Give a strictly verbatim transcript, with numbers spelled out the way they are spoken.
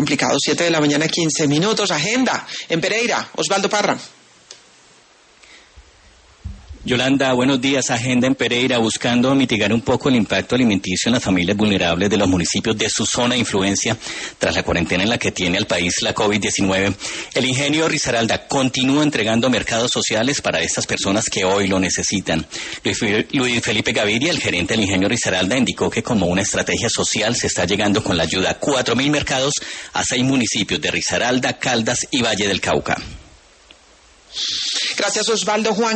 Complicado, siete de la mañana, quince minutos. Agenda en Pereira. Osvaldo Parra. Yolanda, buenos días. Agenda en Pereira, buscando mitigar un poco el impacto alimenticio en las familias vulnerables de los municipios de su zona de influencia tras la cuarentena en la que tiene al país la COVID diecinueve. El ingenio Risaralda continúa entregando mercados sociales para estas personas que hoy lo necesitan. Luis Felipe Gaviria, el gerente del ingenio Risaralda, indicó que como una estrategia social se está llegando con la ayuda a cuatro mil mercados a seis municipios de Risaralda, Caldas y Valle del Cauca. Gracias, Osvaldo. Juan.